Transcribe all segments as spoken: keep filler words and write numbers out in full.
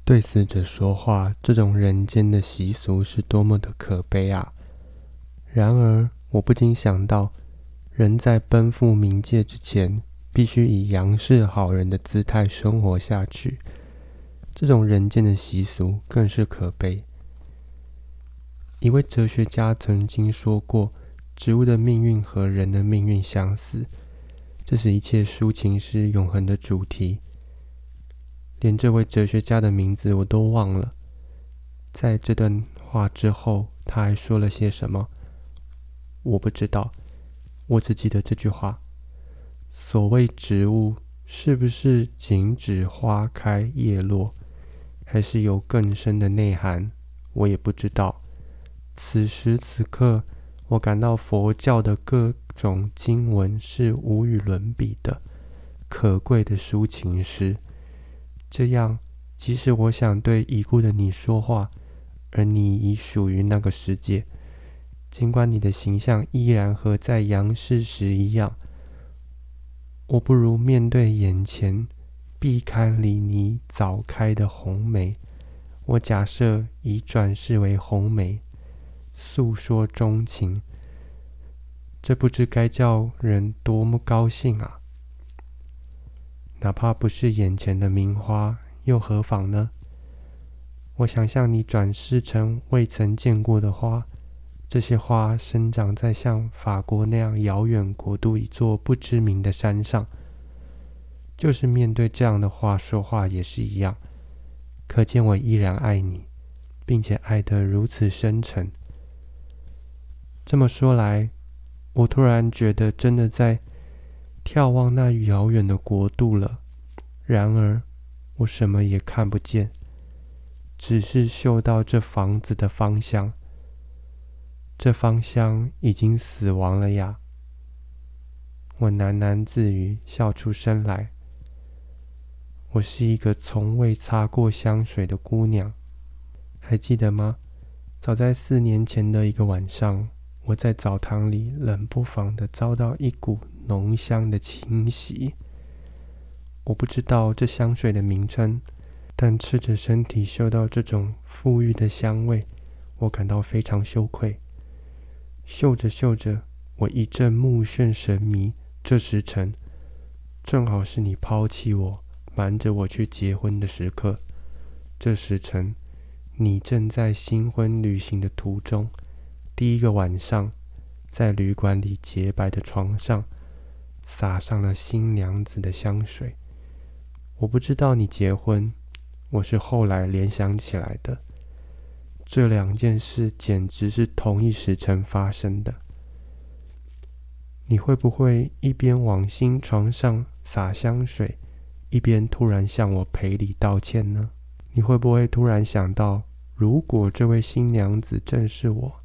对死者说话，这种人间的习俗是多么的可悲啊！然而，我不禁想到，人在奔赴冥界之前，必须以杨氏好人的姿态生活下去。这种人间的习俗更是可悲。一位哲学家曾经说过，植物的命运和人的命运相似，这是一切抒情诗永恒的主题。连这位哲学家的名字我都忘了。在这段话之后，他还说了些什么？我不知道，我只记得这句话。所谓植物，是不是仅指花开叶落，还是有更深的内涵？我也不知道。此时此刻，我感到佛教的各种经文是无与伦比的，可贵的抒情诗。这样，即使我想对已故的你说话，而你已属于那个世界，尽管你的形象依然和在阳世时一样，我不如面对眼前壁龛里你早开的红梅。我假设已转世为红梅，诉说衷情，这不知该叫人多么高兴啊！哪怕不是眼前的名花，又何妨呢？我想象你转世成未曾见过的花，这些花生长在像法国那样遥远国度一座不知名的山上。就是面对这样的话说话也是一样，可见我依然爱你，并且爱得如此深沉。这么说来，我突然觉得真的在眺望那遥远的国度了。然而，我什么也看不见，只是嗅到这房子的芳香。这芳香已经死亡了呀！我喃喃自语，笑出声来。我是一个从未擦过香水的姑娘，还记得吗？早在四年前的一个晚上，我在澡堂里冷不防地遭到一股浓香的侵袭。我不知道这香水的名称，但赤着身体嗅到这种馥郁的香味，我感到非常羞愧。嗅着嗅着，我一阵目眩神迷。这时辰，正好是你抛弃我，瞒着我去结婚的时刻。这时辰，你正在新婚旅行的途中，第一个晚上，在旅馆里洁白的床上，洒上了新娘子的香水。我不知道你结婚，我是后来联想起来的。这两件事简直是同一时辰发生的。你会不会一边往新床上洒香水，一边突然向我赔礼道歉呢？你会不会突然想到，如果这位新娘子正是我？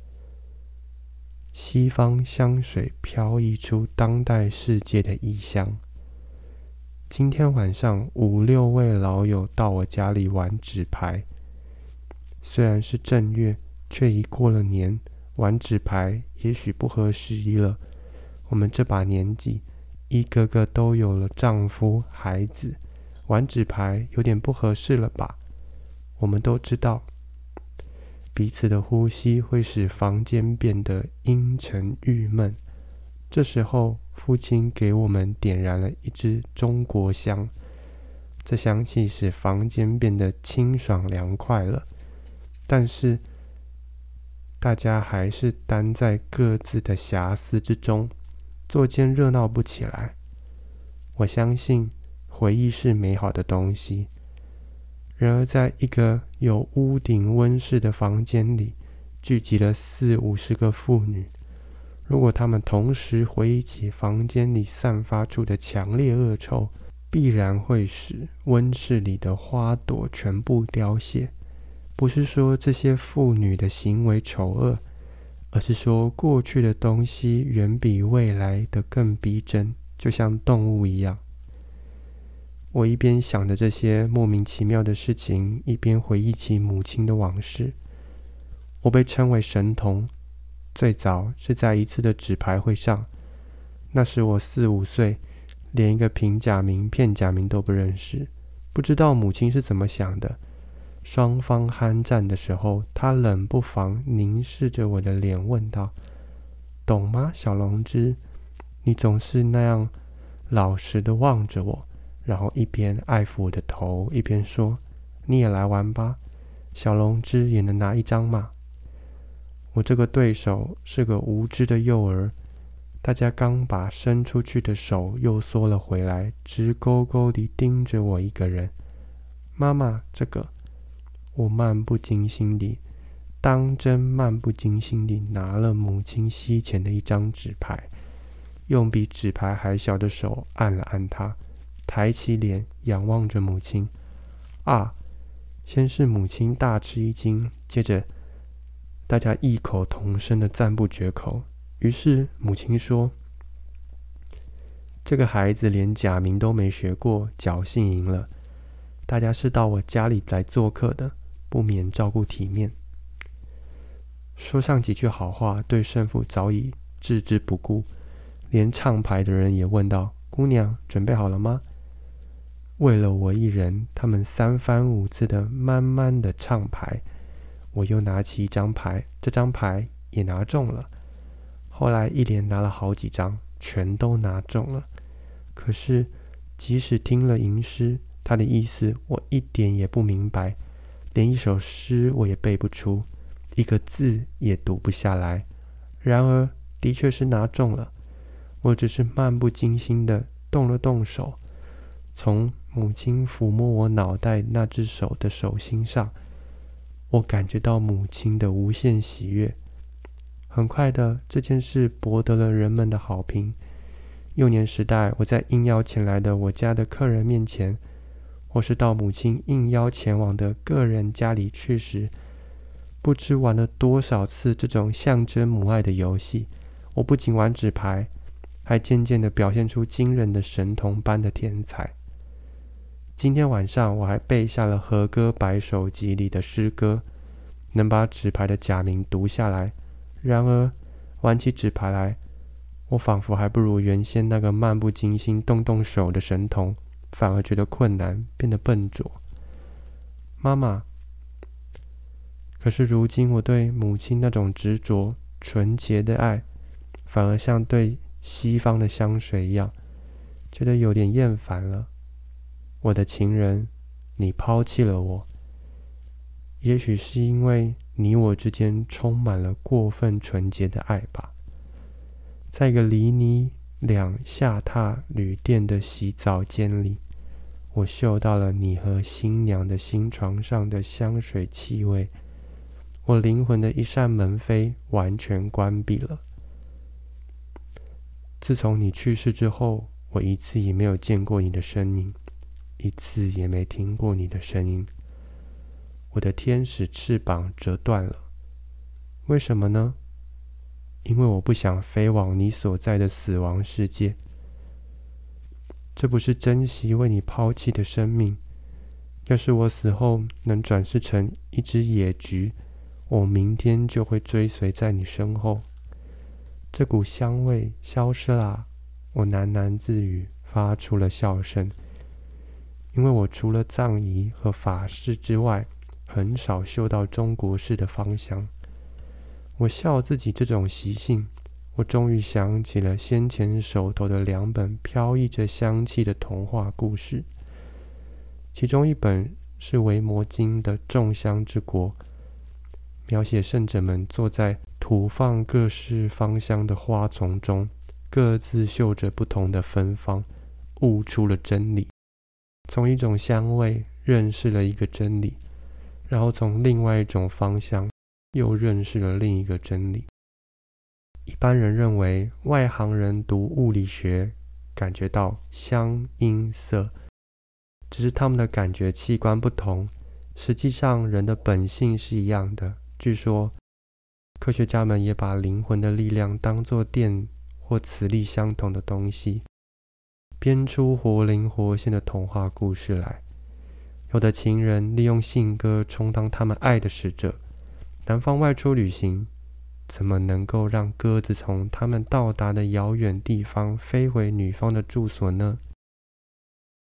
西方香水飘溢出当代世界的异香。今天晚上五六位老友到我家里玩纸牌，虽然是正月，却已过了年，玩纸牌也许不合时宜了。我们这把年纪，一个个都有了丈夫孩子，玩纸牌有点不合适了吧？我们都知道，彼此的呼吸会使房间变得阴沉郁闷。这时候，父亲给我们点燃了一支中国香，这香气使房间变得清爽凉快了。但是，大家还是担在各自的遐思之中，作间热闹不起来。我相信，回忆是美好的东西。然而，在一个有屋顶温室的房间里，聚集了四五十个妇女。如果她们同时回忆起房间里散发出的强烈恶臭，必然会使温室里的花朵全部凋谢。不是说这些妇女的行为丑恶，而是说过去的东西远比未来的更逼真，就像动物一样。我一边想着这些莫名其妙的事情，一边回忆起母亲的往事。我被称为神童，最早是在一次的纸牌会上。那时我四五岁，连一个平假名、片假名都不认识，不知道母亲是怎么想的， 双方酣战的时候，他冷不防凝视着我的脸问道：懂吗，小龙之？你总是那样老实的望着我，然后一边爱抚我的头，一边说：你也来玩吧，小龙之也能拿一张嘛。我这个对手是个无知的幼儿，大家刚把伸出去的手又缩了回来，直勾勾地盯着我一个人。妈妈，这个……我漫不经心地，当真漫不经心地拿了母亲膝前的一张纸牌，用比纸牌还小的手按了按它，抬起脸仰望着母亲。啊！先是母亲大吃一惊，接着大家异口同声的赞不绝口。于是母亲说：这个孩子连假名都没学过，侥幸赢了。大家是到我家里来做客的，不免照顾体面。说上几句好话，对胜负早已置之不顾，连唱牌的人也问道：姑娘，准备好了吗？为了我一人，他们三番五次的慢慢的唱牌。我又拿起一张牌，这张牌也拿中了。后来一连拿了好几张，全都拿中了。可是即使听了吟诗，他的意思我一点也不明白，连一首诗我也背不出，一个字也读不下来。然而的确是拿中了，我只是漫不经心的动了动手，从母亲抚摸我脑袋那只手的手心上，我感觉到母亲的无限喜悦。很快的，这件事博得了人们的好评。幼年时代，我在应邀前来的我家的客人面前，或是到母亲应邀前往的个人家里去时，不知玩了多少次这种象征母爱的游戏。我不仅玩纸牌，还渐渐地表现出惊人的神童般的天才。今天晚上我还背下了和歌百首集里的诗歌，能把纸牌的假名读下来。然而玩起纸牌来，我仿佛还不如原先那个漫不经心动动手的神童，反而觉得困难，变得笨拙。妈妈，可是如今我对母亲那种执着纯洁的爱，反而像对西方的香水一样，觉得有点厌烦了。我的情人，你抛弃了我，也许是因为你我之间充满了过分纯洁的爱吧。在一个离你俩下榻旅店的洗澡间里，我嗅到了你和新娘的新床上的香水气味。我灵魂的一扇门扉完全关闭了。自从你去世之后，我一次也没有见过你的身影，一次也没听过你的声音。我的天使翅膀折断了，为什么呢？因为我不想飞往你所在的死亡世界。这不是珍惜为你抛弃的生命。要是我死后能转世成一只野菊，我明天就会追随在你身后。这股香味消失啦，我喃喃自语，发出了笑声。因为我除了葬仪和法事之外，很少嗅到中国式的芳香。我笑自己这种习性。我终于想起了先前手头的两本飘溢着香气的童话故事，其中一本是维摩经的《众香之国》，描写圣者们坐在吐放各式芳香的花丛中，各自嗅着不同的芬芳，悟出了真理。从一种香味认识了一个真理，然后从另外一种芳香又认识了另一个真理。一般人认为外行人读物理学感觉到香音色，只是他们的感觉器官不同，实际上人的本性是一样的。据说科学家们也把灵魂的力量当作电或磁力相同的东西，编出活灵活现的童话故事来。有的情人利用信鸽充当他们爱的使者，男方外出旅行，怎么能够让鸽子从他们到达的遥远地方飞回女方的住所呢？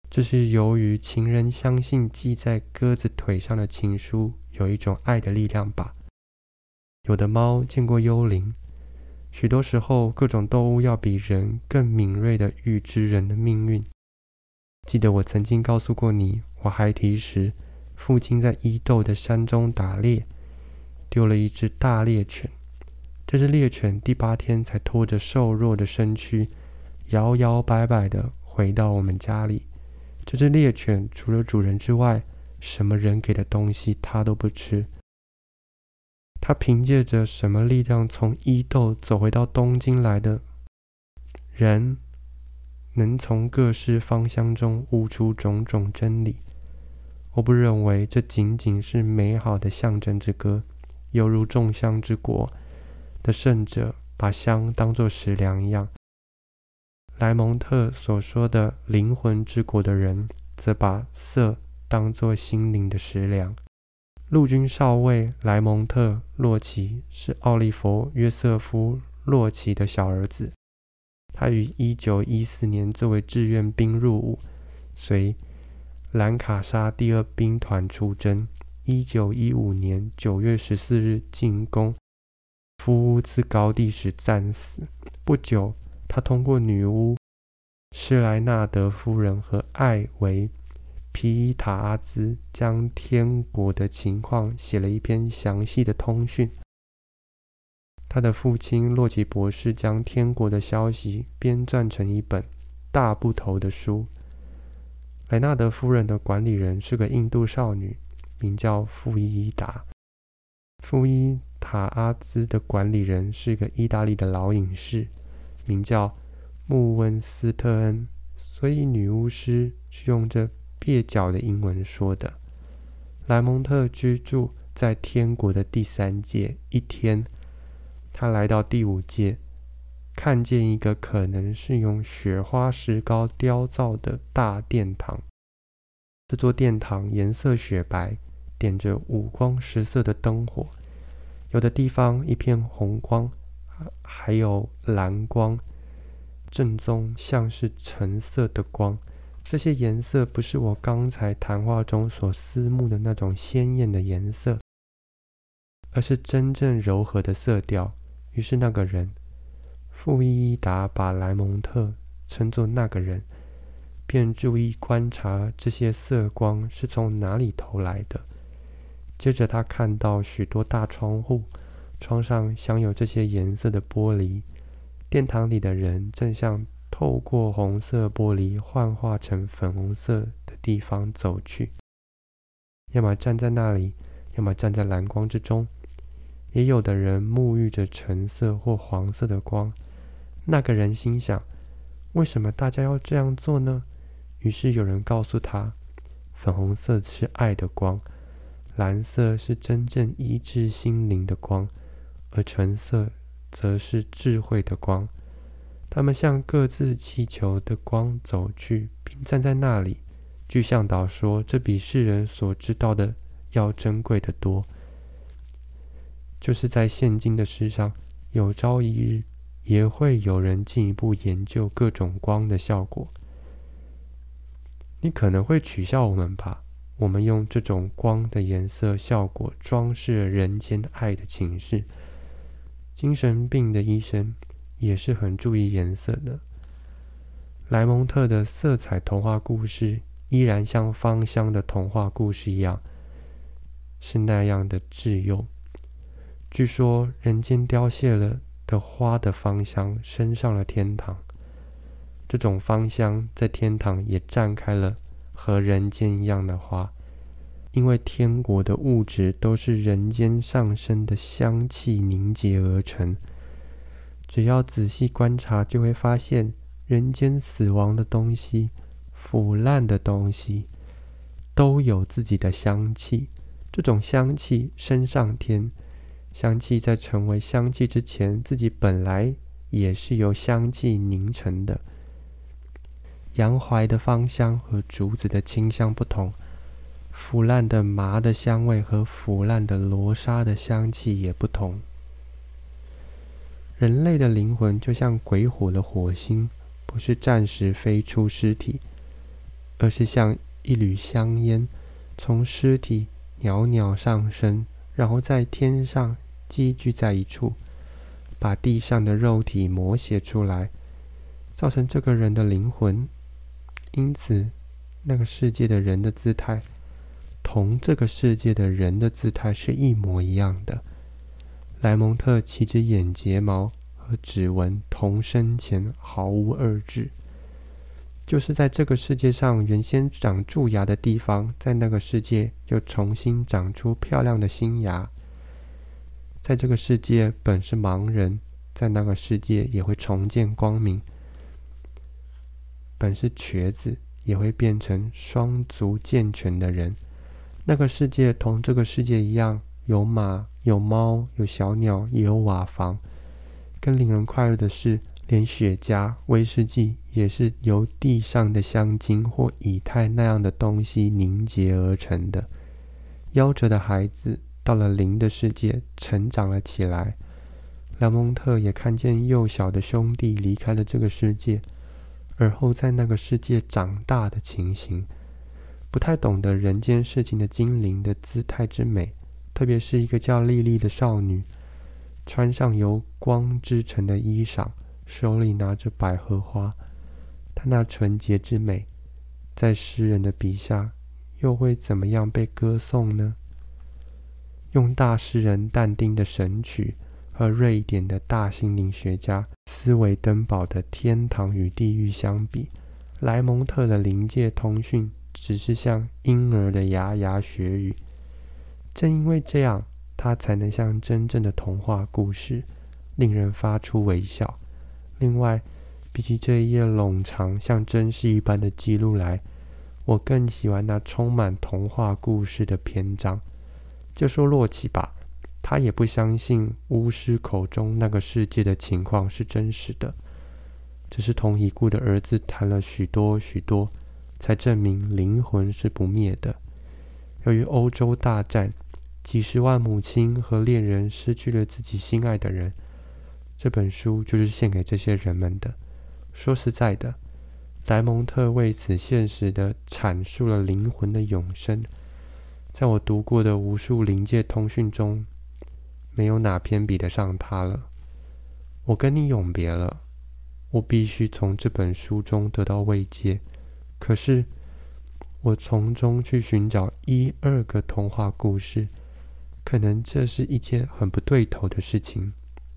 这是由于情人相信系在鸽子腿上的情书有一种爱的力量吧。有的猫见过幽灵，许多时候各种动物要比人更敏锐地预知人的命运。记得我曾经告诉过你，我孩提时父亲在伊豆的山中打猎，丢了一只大猎犬。这只猎犬第八天才拖着瘦弱的身躯摇摇摆摆地回到我们家里。这只猎犬除了主人之外，什么人给的东西它都不吃。它凭借着什么力量从伊豆走回到东京来的？人能从各式芳香中悟出种种真理。我不认为这仅仅是美好的象征之歌，犹如众香之国的圣者把香当作食粮一样。莱蒙特所说的灵魂之国的人，则把色当作心灵的食粮。陆军少尉莱蒙特·洛奇是奥利弗·约瑟夫·洛奇的小儿子。他于一九一四年作为志愿兵入伍，随兰卡沙第二兵团出征。一九一五年九月十四日进攻夫乌兹高地时战死。不久，他通过女巫施莱纳德夫人和艾维皮伊塔阿兹将天国的情况写了一篇详细的通讯。他的父亲洛奇博士将天国的消息编撰成一本大部头的书。莱纳德夫人的管理人是个印度少女，名叫富伊伊达。富伊塔阿兹的管理人是个意大利的老隐士，名叫穆温斯特恩，所以女巫师是用这蹩脚的英文说的。莱蒙特居住在天国的第三界。一天，他来到第五界，看见一个可能是用雪花石膏雕造的大殿堂。这座殿堂颜色雪白，点着五光十色的灯火，有的地方一片红光，还有蓝光，正中像是橙色的光。这些颜色不是我刚才谈话中所思慕的那种鲜艳的颜色，而是真正柔和的色调。于是那个人，富伊伊达把莱蒙特称作那个人，便注意观察这些色光是从哪里投来的。接着他看到许多大窗户，窗上镶有这些颜色的玻璃。殿堂里的人正向透过红色玻璃幻化成粉红色的地方走去，要么站在那里，要么站在蓝光之中。也有的人沐浴着橙色或黄色的光。那个人心想，为什么大家要这样做呢？于是有人告诉他，粉红色是爱的光，蓝色是真正医治心灵的光，而橙色则是智慧的光。他们向各自祈求的光走去，并站在那里。据向导说，这比世人所知道的要珍贵得多。就是在现今的世上，有朝一日也会有人进一步研究各种光的效果。你可能会取笑我们吧，我们用这种光的颜色效果装饰了人间爱的情事。精神病的医生也是很注意颜色的。莱蒙特的色彩童话故事依然像芳香的童话故事一样，是那样的稚幼。据说人间凋谢了的花的芳香升上了天堂，这种芳香在天堂也绽开了和人间一样的花，因为天国的物质都是人间上升的香气凝结而成。只要仔细观察，就会发现人间死亡的东西、腐烂的东西都有自己的香气。这种香气升上天，香气在成为香气之前，自己本来也是由香气凝成的。洋槐的芳香和竹子的清香不同，腐烂的麻的香味和腐烂的罗纱的香气也不同。人类的灵魂就像鬼火的火星，不是暂时飞出尸体， 而是像一缕香烟从尸体袅袅上升，然后在天上积聚在一处，把地上的肉体摹写出来，造成这个人的灵魂。因此那个世界的人的姿态同这个世界的人的姿态是一模一样的。莱蒙特其只眼睫毛和指纹同生前毫无二致，就是在这个世界上原先长蛀牙的地方，在那个世界又重新长出漂亮的新牙。在这个世界本是盲人，在那个世界也会重见光明。本是瘸子，也会变成双足健全的人。那个世界同这个世界一样，有马，有猫，有小鸟，也有瓦房。更令人快乐的是，连雪茄、威士忌也是由地上的香精或以太那样的东西凝结而成的。夭折的孩子到了灵的世界成长了起来。莱蒙特也看见幼小的兄弟离开了这个世界，而后在那个世界长大的情形。不太懂得人间事情的精灵的姿态之美，特别是一个叫莉莉的少女，穿上由光织成的衣裳，手里拿着百合花，她那纯洁之美，在诗人的笔下又会怎么样被歌颂呢？用大诗人但丁的神曲和瑞典的大心灵学家斯维登堡的天堂与地狱相比，莱蒙特的灵界通讯只是像婴儿的牙牙学语。正因为这样，它才能像真正的童话故事，令人发出微笑。另外，比起这一页冗长像真实一般的记录来，我更喜欢那充满童话故事的篇章。就说洛奇吧，他也不相信巫师口中那个世界的情况是真实的，只是同已故的儿子谈了许多许多，才证明灵魂是不灭的。由于欧洲大战，几十万母亲和恋人失去了自己心爱的人，这本书就是献给这些人们的。说实在的，莱蒙特为此现实地阐述了灵魂的永生。在我读过的无数灵界通讯中，没有哪篇比得上他了。我跟你永别了，我必须从这本书中得到慰藉，可是我从中去寻找一二个童话故事，可能这是一件很不对头的事情。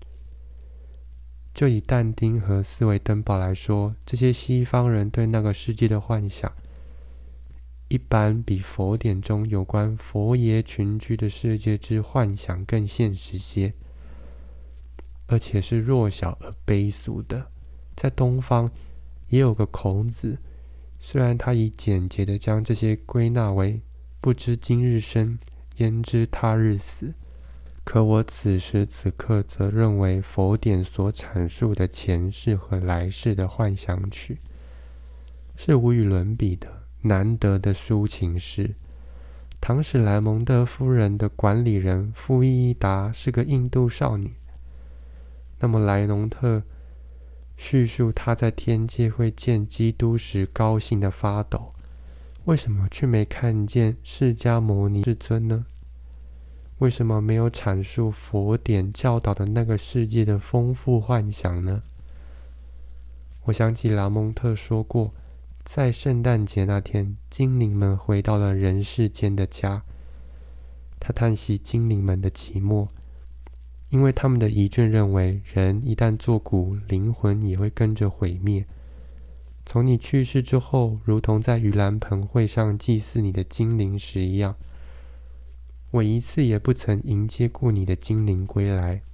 就以但丁和斯维登堡来说，这些西方人对那个世界的幻想，一般比佛典中有关佛爷群居的世界之幻想更现实些，而且是弱小而卑俗的。在东方也有个孔子，虽然他以简洁地将这些归纳为不知今日生，焉知他日死，可我此时此刻则认为佛典所阐述的前世和来世的幻想曲是无与伦比的难得的抒情诗。唐史莱蒙德夫人的管理人富伊伊达是个印度少女，那么莱蒙特叙述他在天界会见基督时高兴的发抖，为什么却没看见释迦牟尼世尊呢？为什么没有阐述佛典教导的那个世界的丰富幻想呢？我想起拉蒙特说过，在圣诞节那天，精灵们回到了人世间的家。他叹息精灵们的寂寞，因为他们的遗卷认为，人一旦作古，灵魂也会跟着毁灭。从你去世之后，如同在盂兰盆会上祭祀你的精灵时一样，我一次也不曾迎接过你的精灵归来。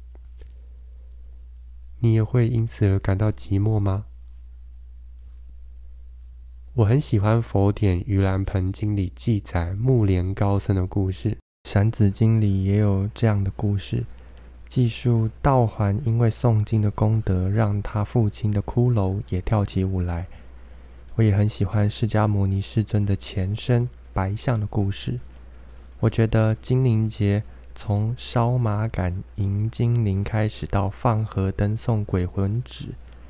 你也会因此而感到寂寞吗？我很喜欢佛典《盂兰盆经》里记载木莲高僧的故事，闪子经里也有这样的故事，记述道环因为诵经的功德，让他父亲的骷髅也跳起舞来。我也很喜欢释迦牟尼世尊的前身白象的故事。我觉得精灵节从烧马杆迎精灵开始，到放河灯送鬼魂纸，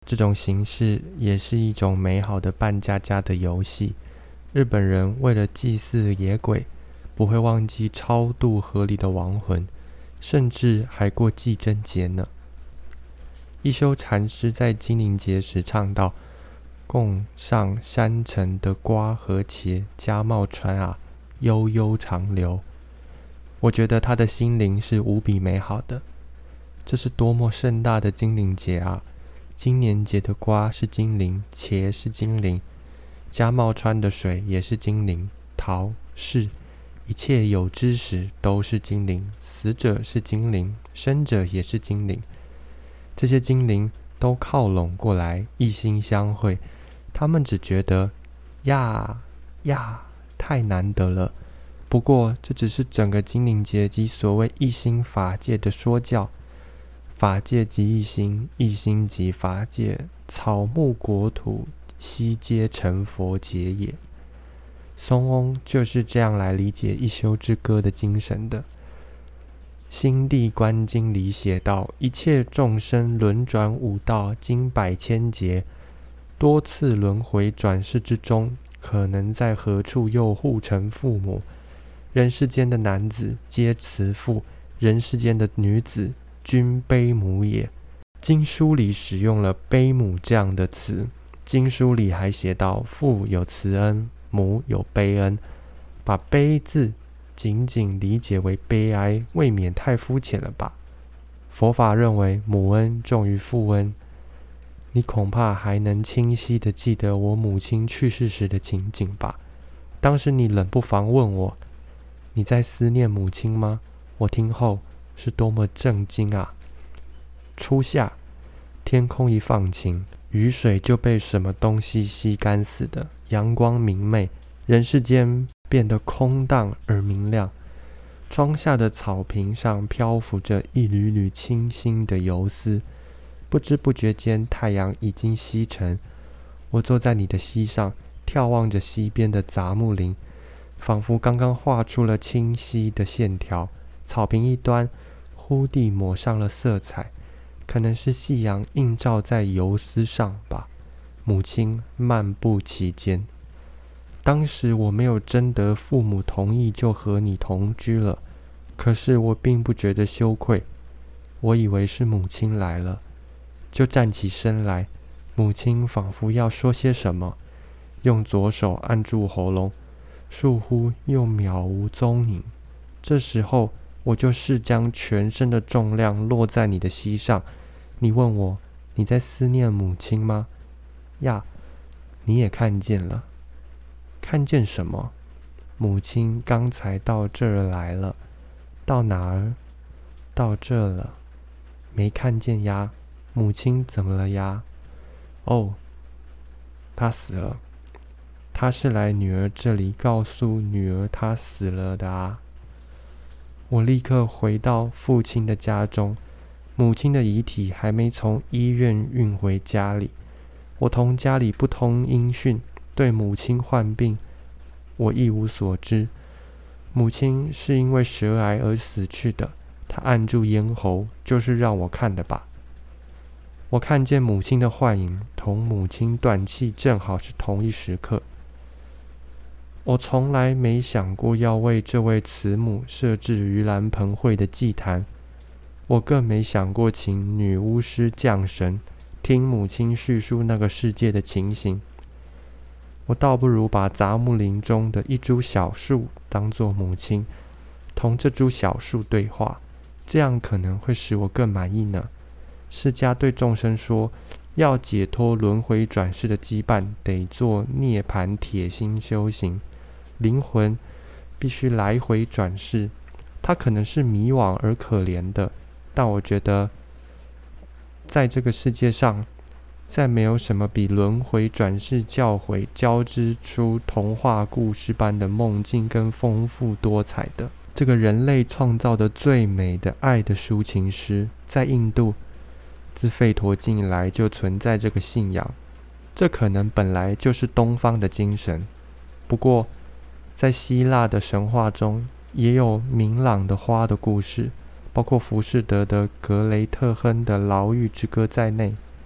这种形式也是一种美好的扮家家的游戏。日本人为了祭祀野鬼，不会忘记超度河里的亡魂，甚至还过祭真节呢。一休禅师在精灵节时唱道：供上山城的瓜和茄，家茂川啊，悠悠长流。我觉得他的心灵是无比美好的。这是多么盛大的精灵节啊！今年节的瓜是精灵，茄是精灵，家茂川的水也是精灵，桃是，一切有知识都是精灵，死者是精灵，生者也是精灵。这些精灵都靠拢过来，一心相会。他们只觉得呀呀，太难得了。不过这只是整个精灵节及所谓一心法界的说教。法界即一心，一心即法界，草木国土悉皆成佛劫也。松翁就是这样来理解一休之歌的精神的。心地观经里写道：一切众生轮转五道，经百千劫，多次轮回转世之中，可能在何处又互成父母。人世间的男子皆慈父，人世间的女子均悲母也。经书里使用了悲母这样的词，经书里还写到父有慈恩，母有悲恩，把悲字仅仅理解为悲哀，未免太肤浅了吧。佛法认为母恩重于父恩，你恐怕还能清晰地记得我母亲去世时的情景吧。当时你冷不防问我，你在思念母亲吗？我听后是多么震惊啊！初夏，天空一放晴，雨水就被什么东西吸干似的，阳光明媚，人世间变得空荡而明亮。窗下的草坪上漂浮着一缕缕清新的游丝，不知不觉间太阳已经西沉。我坐在你的膝上，眺望着溪边的杂木林，仿佛刚刚画出了清晰的线条。草坪一端忽地抹上了色彩，可能是夕阳映照在游丝上吧。母亲漫步其间。当时我没有征得父母同意就和你同居了，可是我并不觉得羞愧。我以为是母亲来了，就站起身来。母亲仿佛要说些什么，用左手按住喉咙，倏忽又渺无踪影。这时候我就是将全身的重量落在你的膝上。你问我，你在思念母亲吗？呀，你也看见了。看见什么？母亲刚才到这儿来了。到哪儿？到这了。没看见呀。母亲怎么了呀？哦，她死了。她是来女儿这里告诉女儿她死了的啊。我立刻回到父亲的家中，母亲的遗体还没从医院运回家里。我同家里不通音讯，对母亲患病我一无所知。母亲是因为舌癌而死去的，她按住咽喉，就是让我看的吧。我看见母亲的幻影，同母亲断气正好是同一时刻。我从来没想过要为这位慈母设置盂兰盆会的祭坛，我更没想过请女巫师降神，听母亲叙述那个世界的情形。我倒不如把杂木林中的一株小树当作母亲，同这株小树对话，这样可能会使我更满意呢。释迦对众生说，要解脱轮回转世的羁绊，得做涅槃铁心修行。灵魂必须来回转世，它可能是迷惘而可怜的，但我觉得在这个世界上，再没有什么比轮回转世教诲交织出童话故事般的梦境更丰富多彩的。这个人类创造的最美的爱的抒情诗，在印度自吠陀经以来就存在这个信仰，这可能本来就是东方的精神。不过在希腊的神话中也有明朗的花的故事，包括浮士德的格雷特亨的牢狱之歌在内。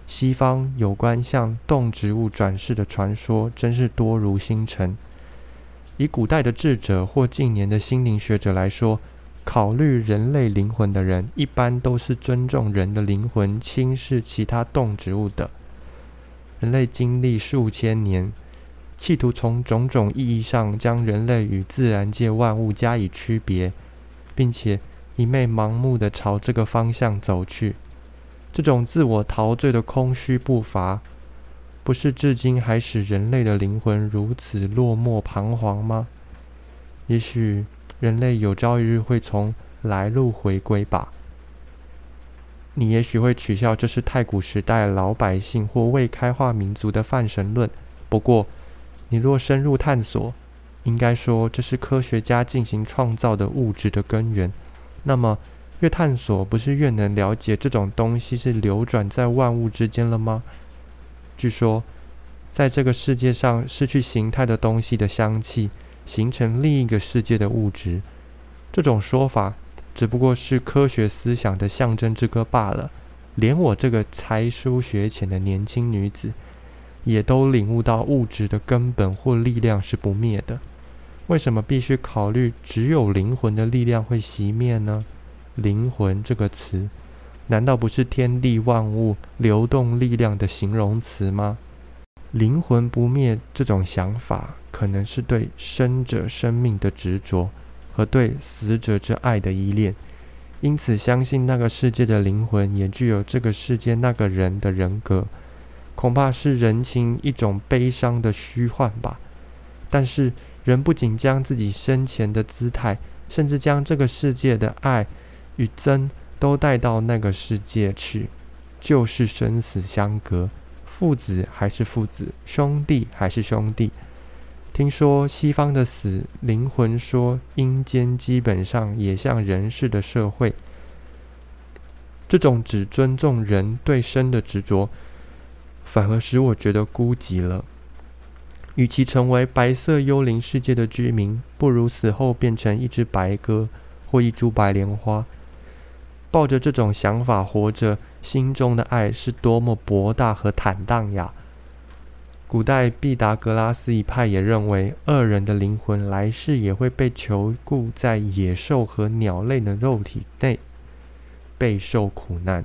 西方有关向动植物转世的传说真是多如星辰。以古代的智者或近年的心灵学者来说，考虑人类灵魂的人一般都是尊重人的灵魂轻视其他动植物的。人类经历数千年，企图从种种意义上将人类与自然界万物加以区别，并且一昧盲目地朝这个方向走去。这种自我陶醉的空虚步伐，不是至今还使人类的灵魂如此落寞彷徨吗？也许人类有朝一日会从来路回归吧。你也许会取笑这是太古时代老百姓或未开化民族的泛神论，不过你若深入探索，应该说这是科学家进行创造的物质的根源。那么越探索，不是越能了解这种东西是流转在万物之间了吗？据说在这个世界上失去形态的东西的香气形成另一个世界的物质，这种说法只不过是科学思想的象征之歌罢了。连我这个才疏学浅的年轻女子也都领悟到物质的根本或力量是不灭的。为什么必须考虑只有灵魂的力量会熄灭呢？灵魂这个词难道不是天地万物流动力量的形容词吗？灵魂不灭这种想法，可能是对生者生命的执着和对死者之爱的依恋，因此相信那个世界的灵魂也具有这个世界那个人的人格，恐怕是人情一种悲伤的虚幻吧。但是人不仅将自己生前的姿态，甚至将这个世界的爱与憎都带到那个世界去，就是生死相隔，父子还是父子，兄弟还是兄弟。听说西方的死灵魂说阴间基本上也像人世的社会，这种只尊重人对生的执着，反而使我觉得孤寂了。与其成为白色幽灵世界的居民，不如死后变成一只白鸽或一株白莲花。抱着这种想法活着，心中的爱是多么博大和坦荡呀！古代毕达哥拉斯一派也认为，恶人的灵魂来世也会被囚固在野兽和鸟类的肉体内，备受苦难。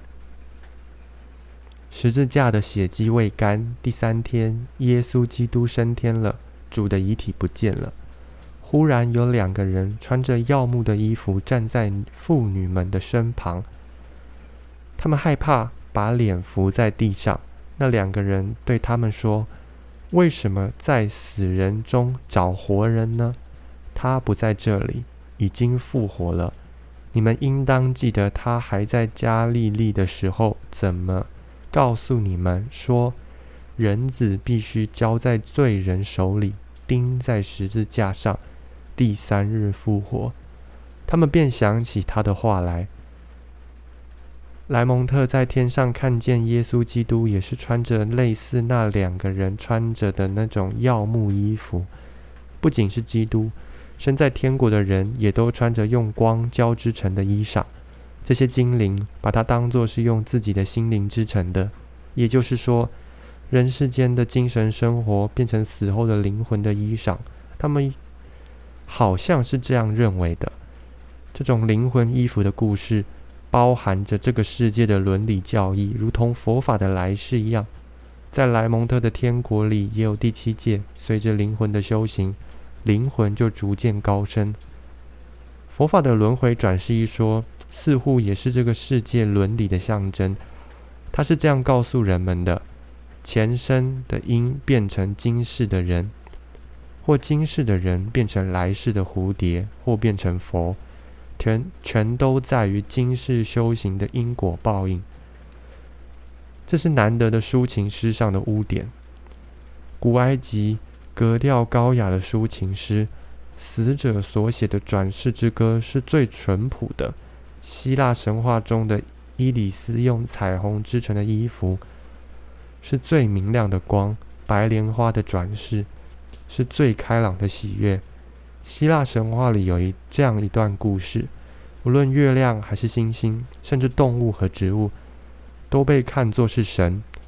十字架的血迹未干，第三天，耶稣基督升天了，主的遗体不见了。忽然有两个人穿着耀目的衣服站在妇女们的身旁，他们害怕，把脸伏在地上。那两个人对他们说：“为什么在死人中找活人呢？他不在这里，已经复活了。你们应当记得他还在加利利的时候，怎么告诉你们说，人子必须交在罪人手里，钉在十字架上，第三日复活。”他们便想起他的话来。莱蒙特在天上看见耶稣基督，也是穿着类似那两个人穿着的那种耀目衣服。不仅是基督，身在天国的人也都穿着用光交织成的衣裳。这些精灵把它当作是用自己的心灵织成的，也就是说，人世间的精神生活变成死后的灵魂的衣裳。他们好像是这样认为的。这种灵魂衣服的故事包含着这个世界的伦理教义，如同佛法的来世一样。在莱蒙特的天国里也有第七界，随着灵魂的修行，灵魂就逐渐高升。佛法的轮回转世一说似乎也是这个世界伦理的象征。它是这样告诉人们的：前生的因变成今世的人，或今世的人变成来世的蝴蝶，或变成佛，全全都在于今世修行的因果报应。这是难得的抒情诗上的污点。古埃及格调高雅的抒情诗，死者所写的转世之歌是最淳朴的。希腊神话中的伊里斯用彩虹织成的衣服，是最明亮的光；白莲花的转世是最开朗的喜悦。希腊神话里有一这样一段故事：无论月亮还是星星，甚至动物和植物，都被看作是神，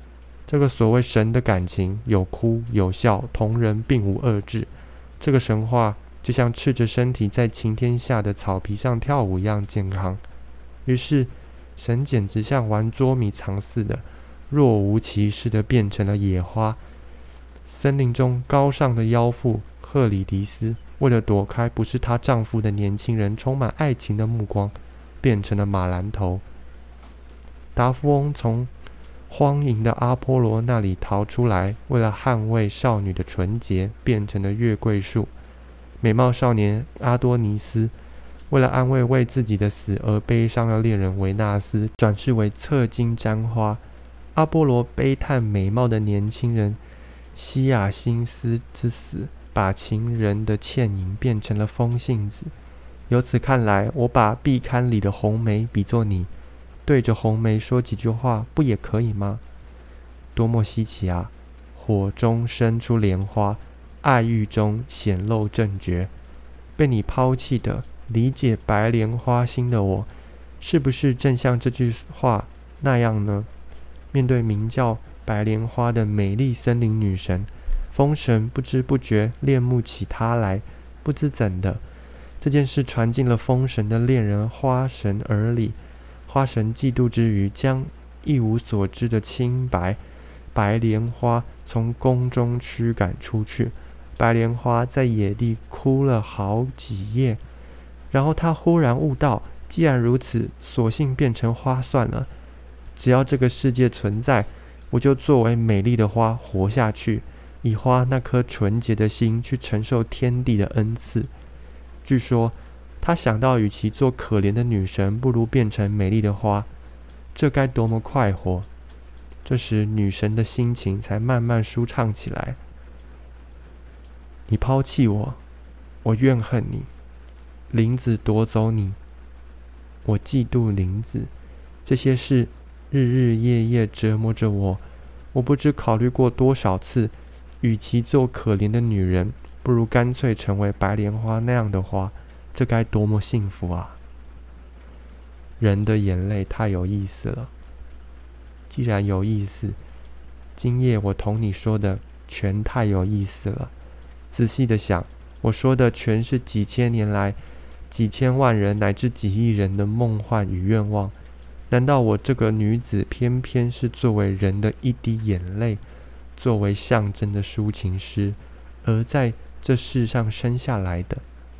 这个所谓神的感情，有哭有笑，同人并无二致。这个神话就像赤着身体在晴天下的草皮上跳舞一样健康。于是神简直像玩捉迷藏似的，若无其事地变成了野花。森林中高尚的妖妇赫里迪斯，为了躲开不是她丈夫的年轻人充满爱情的目光，变成了马兰头。达夫翁从荒淫的阿波罗那里逃出来，为了捍卫少女的纯洁，变成了月桂树。美貌少年阿多尼斯，为了安慰为自己的死而悲伤的恋人维纳斯，转世为侧茎簪花。阿波罗悲叹美貌的年轻人西亚辛斯之死，把情人的倩影变成了风信子。由此看来，我把壁龛里的红梅比作你，对着红梅说几句话，不也可以吗？多么稀奇啊！火中生出莲花，爱欲中显露正觉。被你抛弃的，理解白莲花心的我，是不是正像这句话那样呢？面对名叫白莲花的美丽森林女神，风神不知不觉恋慕起她来。不知怎的，这件事传进了风神的恋人花神耳里。花神嫉妒之余，将一无所知的清白白莲花从宫中驱赶出去。白莲花在野地哭了好几夜，然后他忽然悟到，既然如此，索性变成花算了。只要这个世界存在，我就作为美丽的花活下去，以花那颗纯洁的心去承受天地的恩赐。据说他想到与其做可怜的女神，不如变成美丽的花，这该多么快活。这时女神的心情才慢慢舒畅起来。你抛弃我，我怨恨你；林子夺走你，我嫉妒林子。这些事日日夜夜折磨着我，我不知考虑过多少次，与其做可怜的女人，不如干脆成为白莲花那样的花，这该多么幸福啊！人的眼泪太有意思了。既然有意思，今夜我同你说的全太有意思了。仔细的想，我说的全是几千年来几千万人乃至几亿人的梦幻与愿望。难道我这个女子偏偏是作为人的一滴眼泪，作为象征的抒情诗，而在这世上生下来的？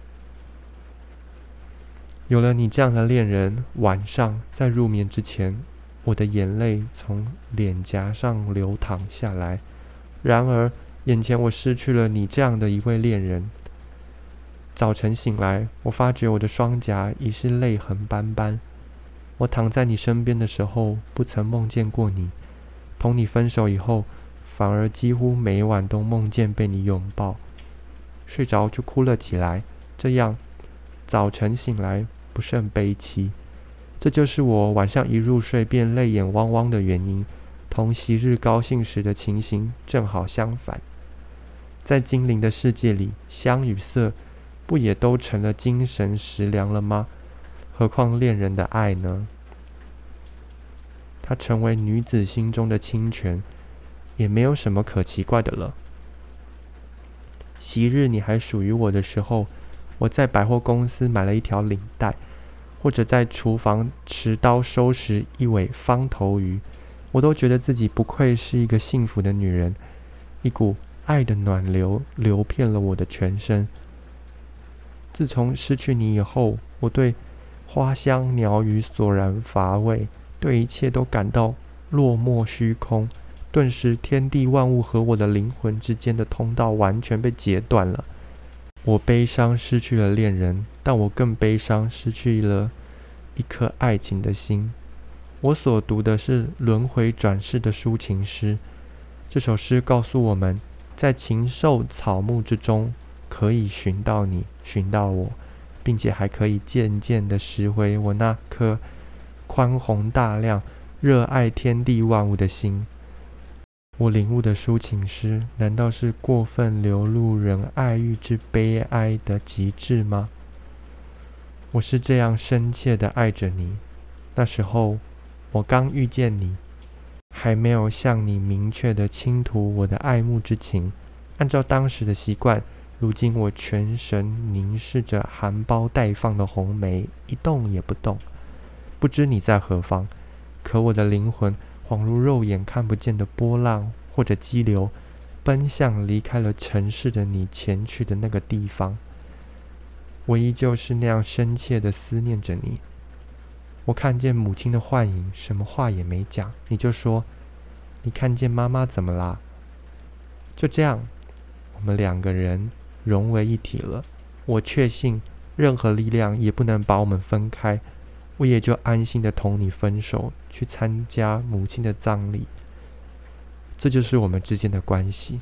有了你这样的恋人，晚上在入眠之前，我的眼泪从脸颊上流淌下来。然而眼前我失去了你这样的一位恋人。早晨醒来，我发觉我的双颊已是泪痕斑斑。我躺在你身边的时候，不曾梦见过你；同你分手以后，反而几乎每晚都梦见被你拥抱。睡着就哭了起来，这样早晨醒来不甚悲戚。这就是我晚上一入睡便泪眼汪汪的原因，同昔日高兴时的情形正好相反。在精灵的世界里，香与色不也都成了精神食粮了吗？何况恋人的爱呢？它成为女子心中的清泉，也没有什么可奇怪的了。昔日你还属于我的时候，我在百货公司买了一条领带，或者在厨房持刀收拾一尾方头鱼，我都觉得自己不愧是一个幸福的女人。一股爱的暖流流遍了我的全身。自从失去你以后，我对花香鸟语索然乏味，对一切都感到落寞虚空。顿时天地万物和我的灵魂之间的通道完全被截断了。我悲伤失去了恋人，但我更悲伤失去了一颗爱情的心。我所读的是轮回转世的抒情诗，这首诗告诉我们，在禽兽草木之中可以寻到你，寻到我，并且还可以渐渐地拾回我那颗宽宏大量、热爱天地万物的心。我领悟的抒情诗，难道是过分流露人爱欲之悲哀的极致吗？我是这样深切地爱着你，那时候我刚遇见你， 还没有向你明确的倾吐我的爱慕之情。按照当时的习惯，如今我全神凝视着含苞待放的红梅，一动也不动。不知你在何方，可我的灵魂恍如肉眼看不见的波浪或者激流，奔向离开了城市的你前去的那个地方。我依旧是那样深切地思念着你。我看见母亲的幻影，什么话也没讲，你就说：你看见妈妈怎么啦？就这样，我们两个人融为一体了。我确信任何力量也不能把我们分开，我也就安心的同你分手，去参加母亲的葬礼。这就是我们之间的关系。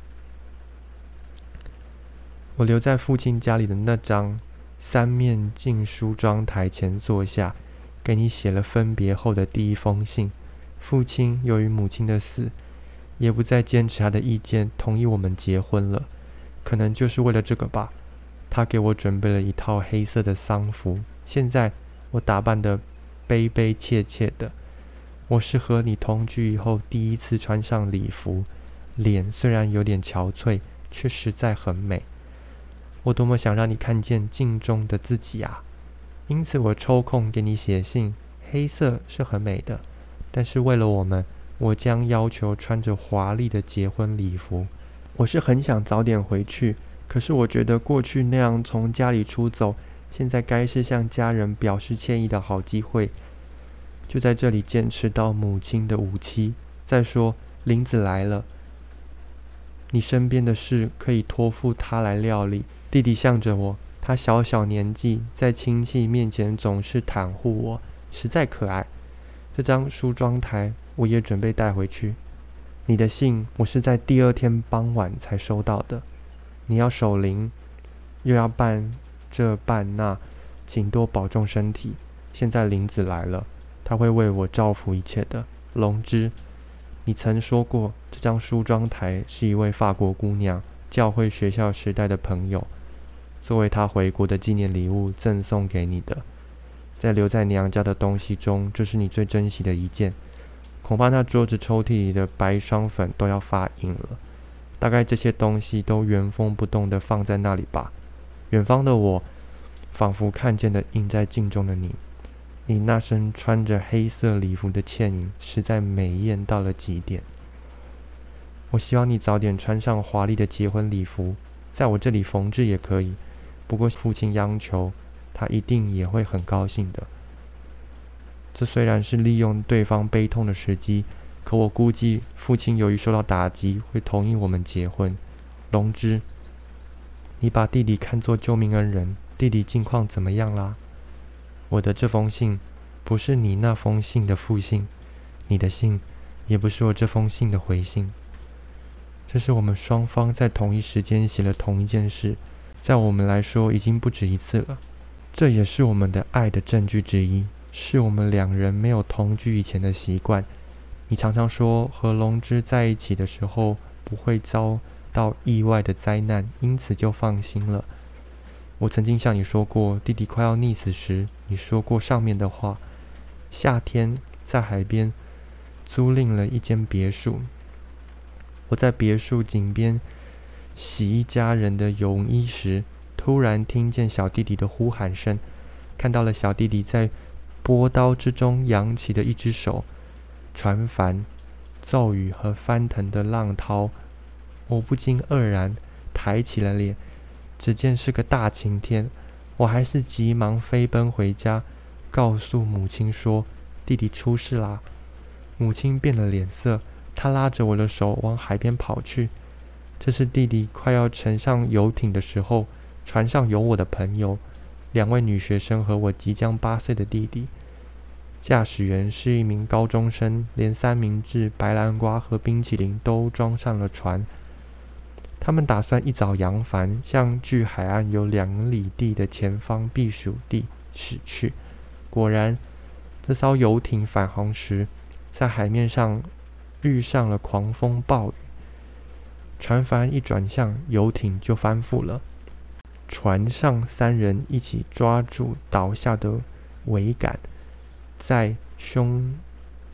我留在父亲家里的那张三面镜梳妆台前坐下，给你写了分别后的第一封信。父亲由于母亲的死，也不再坚持他的意见，同意我们结婚了。可能就是为了这个吧，他给我准备了一套黑色的丧服。现在我打扮得悲悲切切的。我是和你同居以后第一次穿上礼服，脸虽然有点憔悴，却实在很美。我多么想让你看见镜中的自己啊！因此我抽空给你写信。黑色是很美的，但是为了我们，我将要求穿着华丽的结婚礼服。我是很想早点回去，可是我觉得过去那样从家里出走，现在该是向家人表示歉意的好机会。就在这里坚持到母亲的五七。再说林子来了，你身边的事可以托付他来料理。弟弟向着我，他小小年纪，在亲戚面前总是袒护我，实在可爱。这张梳妆台我也准备带回去。你的信我是在第二天傍晚才收到的。你要守灵，又要办这办那，请多保重身体。现在林子来了，他会为我照拂一切的。龙之，你曾说过这张梳妆台是一位法国姑娘教会学校时代的朋友，作为她回国的纪念礼物赠送给你的。在留在娘家的东西中，这是你最珍惜的一件。恐怕那桌子抽屉里的白霜粉都要发硬了。大概这些东西都原封不动地放在那里吧。远方的我仿佛看见了映在镜中的你，你那身穿着黑色礼服的倩影实在美艳到了极点。我希望你早点穿上华丽的结婚礼服，在我这里缝制也可以，不过父亲央求，他一定也会很高兴的。这虽然是利用对方悲痛的时机，可我估计父亲由于受到打击，会同意我们结婚。龙之，你把弟弟看作救命恩人，弟弟近况怎么样啦？我的这封信不是你那封信的复信，你的信也不是我这封信的回信。这是我们双方在同一时间写了同一件事，在我们来说已经不止一次了。这也是我们的爱的证据之一，是我们两人没有同居以前的习惯。你常常说和龙之在一起的时候不会遭到意外的灾难，因此就放心了。我曾经向你说过，弟弟快要溺死时，你说过上面的话。夏天在海边租赁了一间别墅，我在别墅井边洗一家人的泳衣时，突然听见小弟弟的呼喊声，看到了小弟弟在波涛之中扬起的一只手。船帆、骤雨和翻腾的浪涛，我不禁愕然，抬起了脸，只见是个大晴天。我还是急忙飞奔回家，告诉母亲说弟弟出事啦。母亲变了脸色，她拉着我的手往海边跑去。这是弟弟快要乘上游艇的时候，船上有我的朋友，两位女学生和我即将八岁的弟弟。驾驶员是一名高中生，连三明治、白兰瓜和冰淇淋都装上了船。他们打算一早扬帆，向距海岸有两里地的前方避暑地驶去。果然，这艘游艇返航时，在海面上遇上了狂风暴雨。船帆一转向，游艇就翻覆了。船上三人一起抓住倒下的桅杆，在胸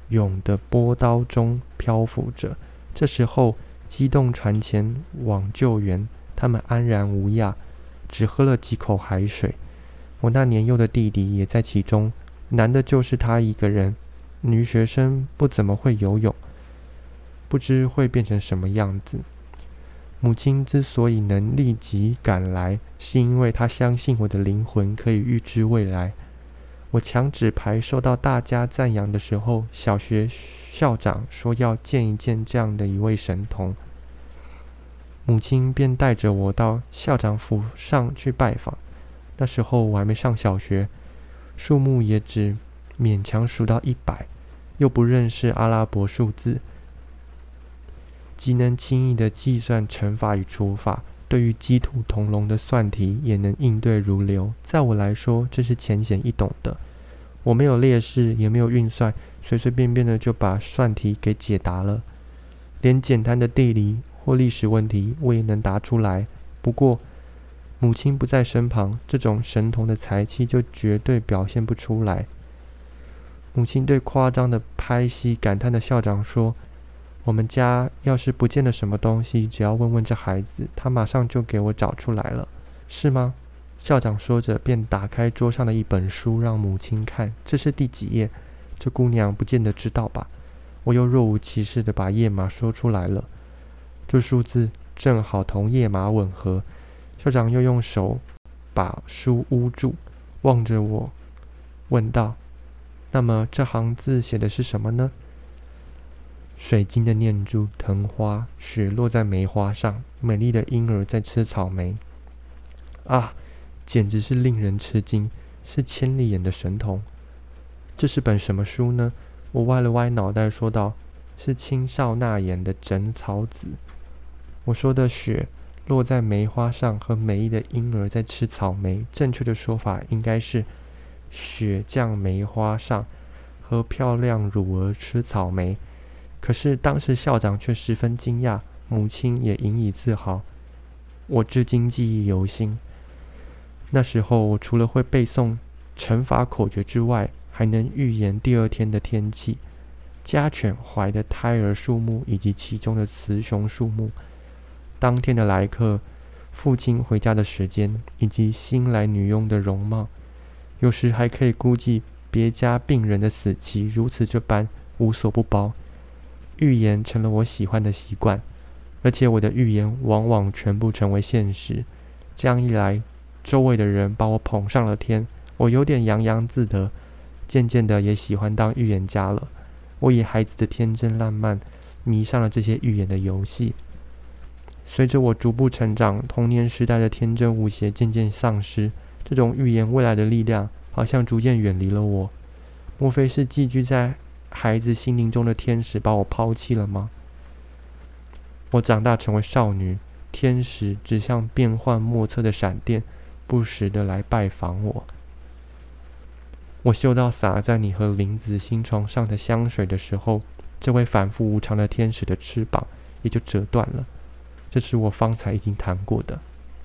涌的波涛中漂浮着。这时候机动船前往救援，他们安然无恙，只喝了几口海水。我那年幼的弟弟也在其中，男的就是他一个人，女学生不怎么会游泳，不知会变成什么样子。母亲之所以能立即赶来，是因为她相信我的灵魂可以预知未来。我抢纸牌受到大家赞扬的时候，小学校长说要见一见这样的一位神童，母亲便带着我到校长府上去拜访。那时候我还没上小学，数目也只勉强数到一百，又不认识阿拉伯数字，既能轻易地计算乘法与除法，对于鸡兔同笼的算题也能应对如流。在我来说，这是浅显易懂的。我没有列式，也没有运算，随随便便的就把算题给解答了。连简单的地理或历史问题我也能答出来。不过母亲不在身旁，这种神童的才气就绝对表现不出来。母亲对夸张的拍戏感叹的校长说，我们家要是不见了什么东西，只要问问这孩子，他马上就给我找出来了，是吗？校长说着便打开桌上的一本书让母亲看，这是第几页？这姑娘不见得知道吧？我又若无其事地把页码说出来了，这数字正好同页码吻合。校长又用手把书捂住，望着我问道，那么这行字写的是什么呢？水晶的念珠，藤花，雪落在梅花上，美丽的婴儿在吃草莓。啊，简直是令人吃惊，是千里眼的神童。这是本什么书呢？我歪了歪脑袋说道，是青少纳言的枕草子。我说的雪落在梅花上和美丽的婴儿在吃草莓，正确的说法应该是雪降梅花上和漂亮乳儿吃草莓。可是当时校长却十分惊讶，母亲也引以自豪。我至今记忆犹新。那时候我除了会背诵乘法口诀之外，还能预言第二天的天气、家犬怀的胎儿数目以及其中的雌雄数目，当天的来客、父亲回家的时间以及新来女佣的容貌，有时还可以估计别家病人的死期，如此这般无所不包。预言成了我喜欢的习惯，而且我的预言往往全部成为现实。这样一来，周围的人把我捧上了天，我有点洋洋自得，渐渐的也喜欢当预言家了。我以孩子的天真烂漫迷上了这些预言的游戏。随着我逐步成长，童年时代的天真无邪渐渐丧失，这种预言未来的力量好像逐渐远离了我。莫非是寄居在孩子心灵中的天使把我抛弃了吗？我长大成为少女，天使只像变幻莫测的闪电，不时的来拜访我。我嗅到洒在你和林子新床上的香水的时候，这位反复无常的天使的翅膀也就折断了。这是我方才已经谈过的。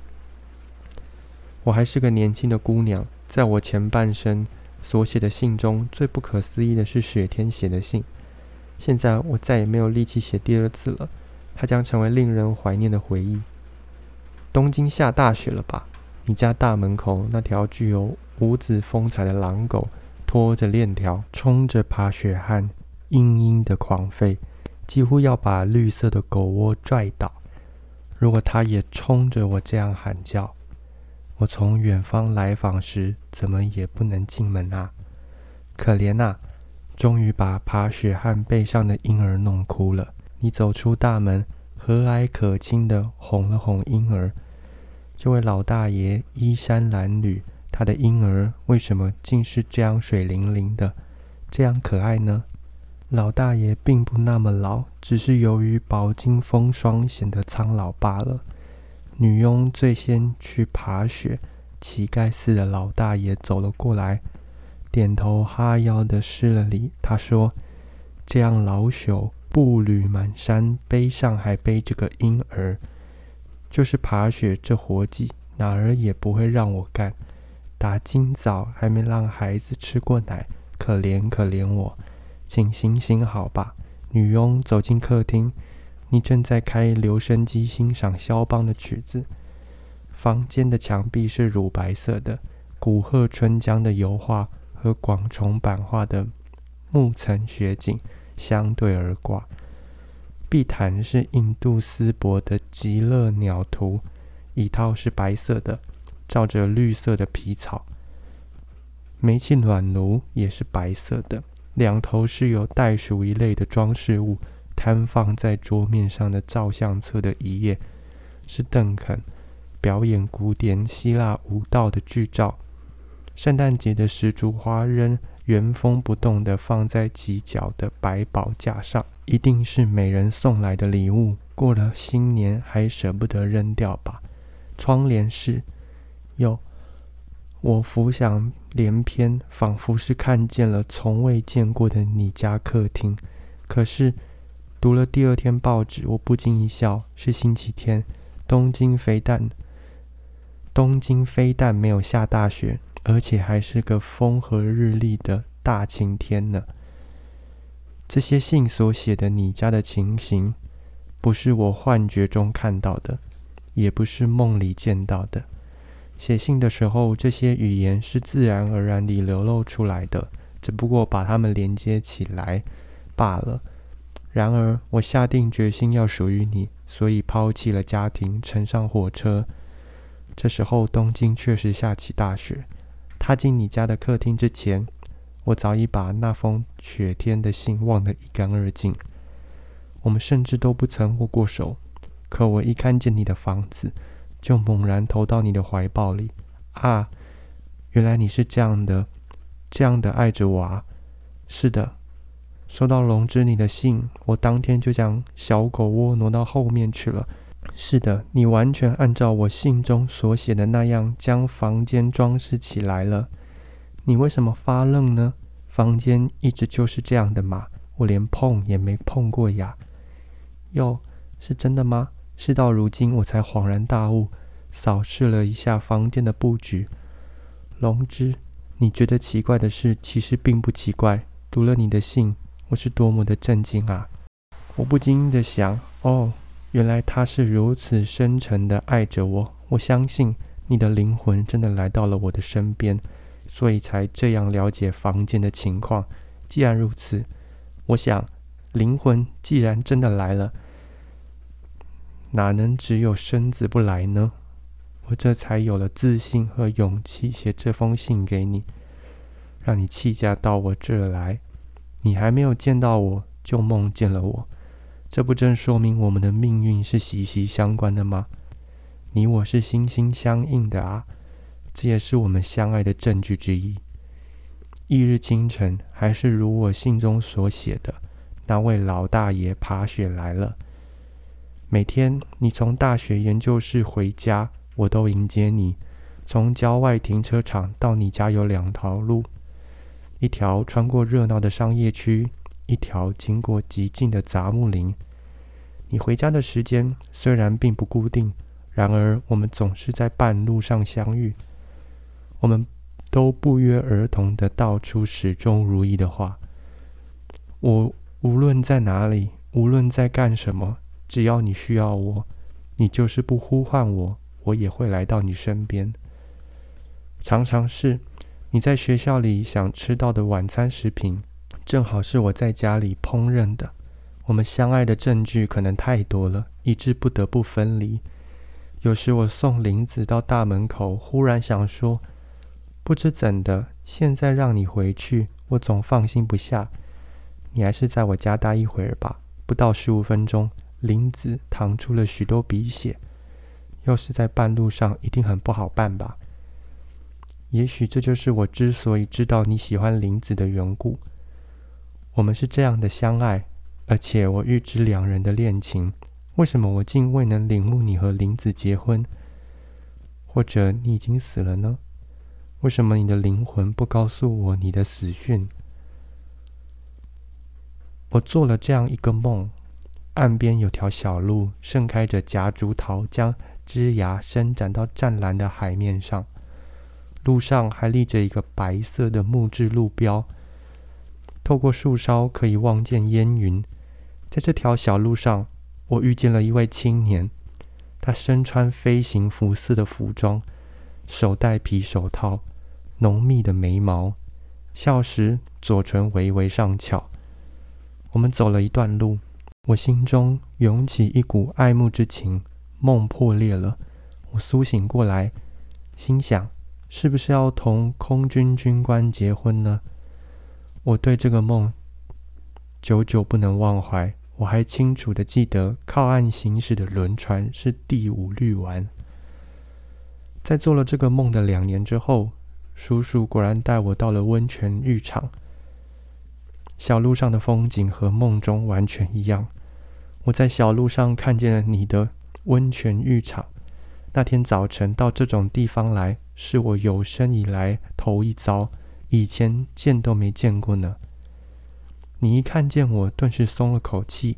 我还是个年轻的姑娘，在我前半生所写的信中，最不可思议的是雪天写的信。现在我再也没有力气写第二次了，它将成为令人怀念的回忆。东京下大雪了吧？你家大门口那条具有五子风采的狼狗，拖着链条，冲着爬雪汉，嘤嘤的狂吠，几乎要把绿色的狗窝拽倒。如果它也冲着我这样喊叫，我从远方来访时，怎么也不能进门啊！可怜啊，终于把爬雪汉背上的婴儿弄哭了。你走出大门，和蔼可亲地哄了哄婴儿。这位老大爷衣衫褴褛，他的婴儿为什么竟是这样水灵灵的，这样可爱呢？老大爷并不那么老，只是由于饱经风霜显得苍老罢了。女佣最先去爬雪，乞丐似的老大爷走了过来，点头哈腰地施了礼。他说，这样老朽，步履蹒跚，背上还背着个婴儿，就是爬雪这活计，哪儿也不会让我干。打今早还没让孩子吃过奶，可怜可怜我。 请行行好吧。女佣走进客厅，你正在开留声机欣赏肖邦的曲子。房间的墙壁是乳白色的，古贺春江的油画和广重版画的木层雪景相对而挂。壁毯是印度丝帛的极乐鸟图，椅套是白色的，罩着绿色的皮草。煤气暖炉也是白色的，两头是由袋鼠一类的装饰物摊放在桌面上的照相册的一页是邓肯表演古典希腊舞蹈的剧照。圣诞节的石竹花仍原封不动地放在犄角的百宝架上，一定是美人送来的礼物，过了新年还舍不得扔掉吧。窗帘是有，我浮想联翩，仿佛是看见了从未见过的你家客厅。可是读了第二天报纸，我不禁一笑，是星期天，东京非但东京非但没有下大雪，而且还是个风和日丽的大晴天呢。这些信所写的你家的情形，不是我幻觉中看到的，也不是梦里见到的。写信的时候，这些语言是自然而然地流露出来的，只不过把它们连接起来罢了。然而，我下定决心要属于你，所以抛弃了家庭，乘上火车。这时候，东京确实下起大雪。踏进你家的客厅之前，我早已把那封雪天的信忘得一干二净。我们甚至都不曾握过手，可我一看见你的房子，就猛然投到你的怀抱里。啊，原来你是这样的，这样的爱着我啊！是的，收到龙之你的信，我当天就将小狗窝挪到后面去了。是的，你完全按照我信中所写的那样将房间装饰起来了。你为什么发愣呢？房间一直就是这样的嘛，我连碰也没碰过呀。哟，是真的吗？事到如今我才恍然大悟，扫视了一下房间的布局。龙之，你觉得奇怪的事其实并不奇怪。读了你的信，我是多么的震惊啊！我不禁地想，哦，原来他是如此深沉地爱着我。我相信你的灵魂真的来到了我的身边，所以才这样了解房间的情况。既然如此，我想灵魂既然真的来了，哪能只有身子不来呢？我这才有了自信和勇气写这封信给你，让你弃驾到我这儿来。你还没有见到我，就梦见了我，这不正说明我们的命运是息息相关的吗？你我是心心相印的啊，这也是我们相爱的证据之一。翌日清晨，还是如我信中所写的，那位老大爷爬雪来了。每天你从大学研究室回家，我都迎接你。从郊外停车场到你家有两条路，一条穿过热闹的商业区，一条经过寂静的杂木林。你回家的时间虽然并不固定，然而我们总是在半路上相遇。我们都不约而同地道出始终如一的话。我无论在哪里，无论在干什么，只要你需要我，你就是不呼唤我，我也会来到你身边。常常是你在学校里想吃到的晚餐食品，正好是我在家里烹饪的。我们相爱的证据可能太多了，以致不得不分离。有时我送林子到大门口，忽然想说，不知怎的，现在让你回去，我总放心不下。你还是在我家待一会儿吧。不到十五分钟，林子淌出了许多鼻血。要是在半路上，一定很不好办吧。也许这就是我之所以知道你喜欢林子的缘故。我们是这样的相爱，而且我预知两人的恋情。为什么我竟未能领悟你和林子结婚？或者你已经死了呢？为什么你的灵魂不告诉我你的死讯？我做了这样一个梦，岸边有条小路，盛开着夹竹桃，将枝芽伸展到湛蓝的海面上。路上还立着一个白色的木质路标， 透过树梢可以望见烟云。在这条小路上，我遇见了一位青年，他身穿飞行服似的服装，手戴皮手套，浓密的眉毛，笑时左唇微微上翘。我们走了一段路，我心中涌起一股爱慕之情，梦破裂了。我苏醒过来，心想，是不是要同空军军官结婚呢？我对这个梦久久不能忘怀。我还清楚地记得靠岸行驶的轮船是第五律丸。在做了这个梦的两年之后，叔叔果然带我到了温泉浴场。小路上的风景和梦中完全一样。我在小路上看见了你的温泉浴场。那天早晨到这种地方来，是我有生以来头一遭，以前见都没见过呢。你一看见我，顿时松了口气。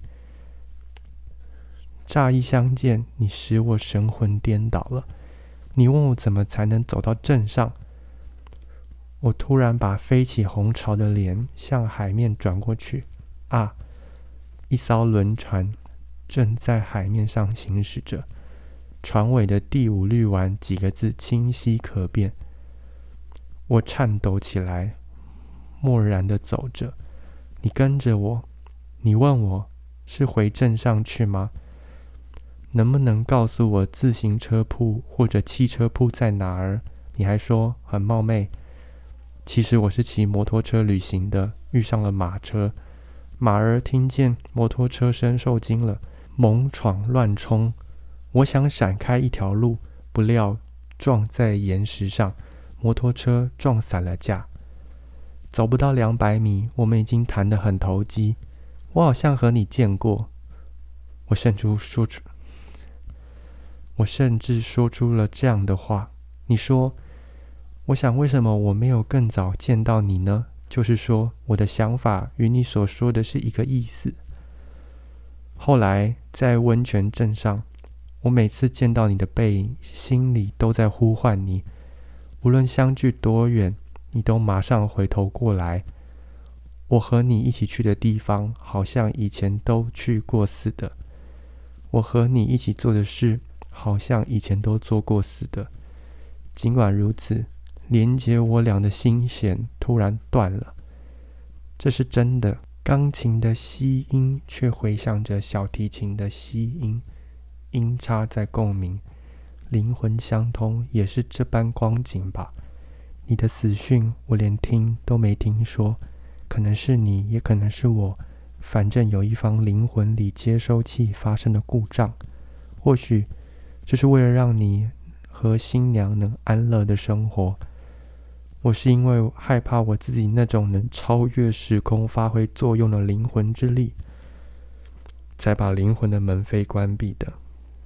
乍一相见，你使我神魂颠倒了。你问我怎么才能走到镇上。我突然把飞起红潮的脸向海面转过去。啊，一艘轮船正在海面上行驶着，船尾的第五律丸几个字清晰可辨。我颤抖起来，默然地走着。你跟着我，你问我是回镇上去吗？能不能告诉我自行车铺或者汽车铺在哪儿？你还说很冒昧，其实我是骑摩托车旅行的，遇上了马车。马儿听见摩托车声受惊了，猛闯乱冲。我想闪开一条路，不料撞在岩石上，摩托车撞散了架。走不到两百米，我们已经谈得很投机。我好像和你见过。我甚至说出，我甚至说出了这样的话。你说，我想为什么我没有更早见到你呢？就是说，我的想法与你所说的是一个意思。后来在温泉镇上，我每次见到你的背影，心里都在呼唤你。无论相距多远，你都马上回头过来。我和你一起去的地方，好像以前都去过似的。我和你一起做的事，好像以前都做过似的。尽管如此，连接我俩的心弦突然断了。这是真的，钢琴的吸音却回响着小提琴的吸音，音差在共鸣，灵魂相通，也是这般光景吧。你的死讯我连听都没听说，可能是你，也可能是我，反正有一方灵魂里接收器发生了故障。或许这是为了让你和新娘能安乐的生活。我是因为害怕我自己那种能超越时空发挥作用的灵魂之力，才把灵魂的门扉关闭的。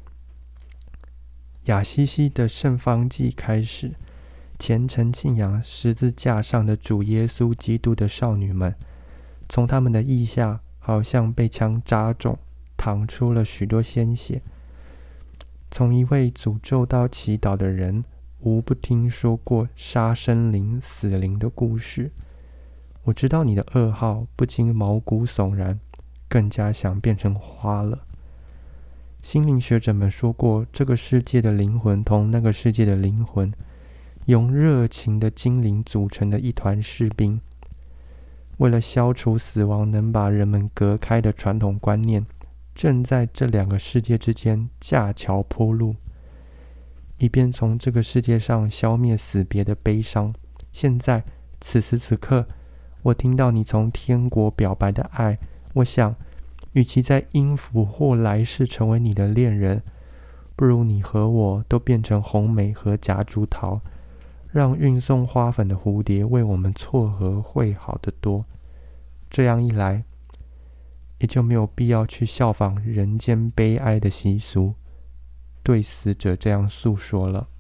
雅西西的圣方济开始，虔诚信仰十字架上的主耶稣基督的少女们，从他们的腋下好像被枪扎中，淌出了许多鲜血。从一位诅咒到祈祷的人，无不听说过杀生灵、死灵的故事。我知道你的噩耗，不禁毛骨悚然，更加想变成花了。心灵学者们说过，这个世界的灵魂同那个世界的灵魂，用热情的精灵组成的一团士兵。为了消除死亡能把人们隔开的传统观念，正在这两个世界之间架桥铺路，以便从这个世界上消灭死别的悲伤。现在此时此刻，我听到你从天国表白的爱，我想与其在阴府或来世成为你的恋人，不如你和我都变成红梅和夹竹桃，让运送花粉的蝴蝶为我们撮合会好得多。这样一来，也就没有必要去效仿人间悲哀的习俗，对死者这样诉说了。